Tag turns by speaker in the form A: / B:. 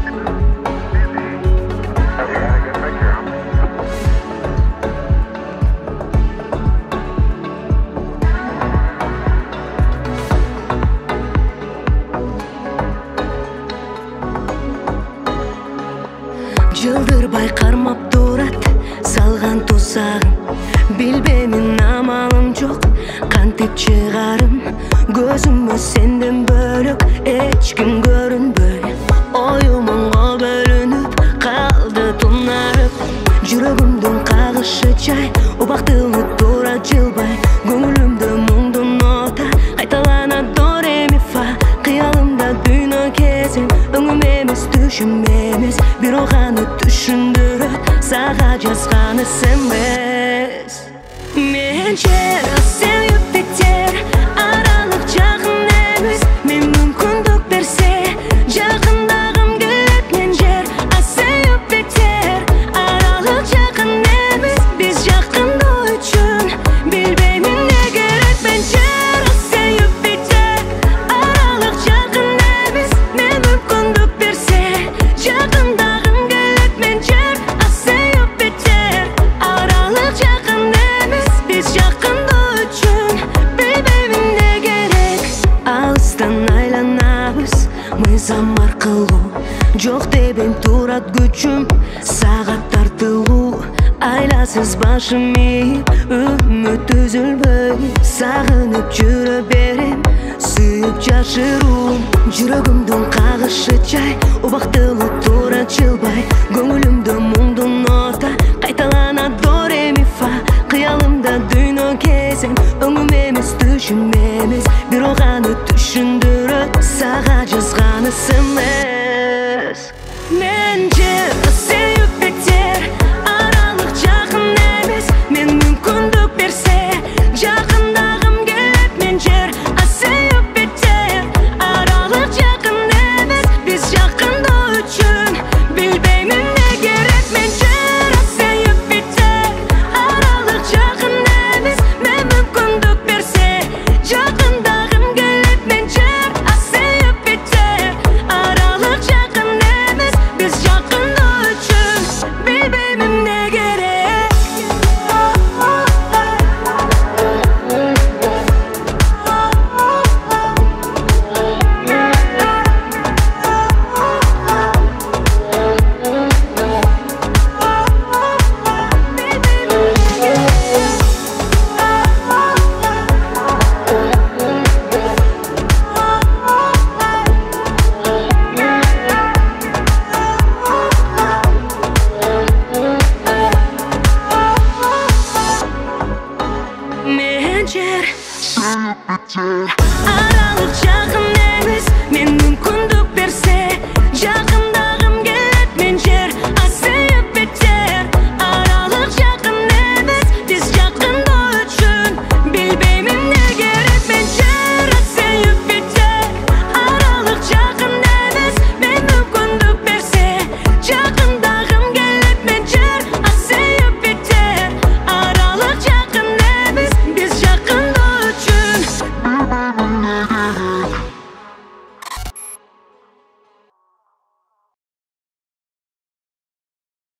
A: Жылдырбай кармап турат салган тузагын, билбеймин амалым жок кантип чыгарым. Көзүмө сенден бөлөк эч ким көрүнбөй, оюмуңа бөлүнүп калды тунарып. Жүрөгүмдүн кагышы жай, убактылы тура жылбай, көңүлүмдө муңдун нота кайталанат до ре ми фа. Кыялымда дүйнө кезем, өңүм эмес түшүм эмес, бирок аны түшүндүрөт сага жазганы эмес. Мен жер, сен Юпитер, аралык жакын эмес. Мен мүмкүндүк берсе жакындагым келет. Мен жер, сен Юпитер, аралык жакын эмес. Биз жакындоо үчүн билбеймин эмне керек. Мен жер, сен Юпитер, аралык жакын эмес. Мен мүмкүндүк берсе жакындагым келет. Мен жер, сен Юпитер, аралык жакын эмес. Биз жакындоо үчүн билбеймин эмне керек. Алыстан айланабыз мыйзам аркылуу, жок дебем турат күчүм сага тартылуу. Айласыз башым ийип, үмүт үзүлбөй, сагынып жүрө берем, сүйүп жашыруум. Жүрөгүмдүн кагышы жай, убактылуу тура жылбай, көңүлүмдө муңдун нота кайталанат до ре ми фа. Кыялымда дүйнө кезем, өңүм эмес түшүм эмес, бирок аны түшүндүрөт сага жазганы эмес.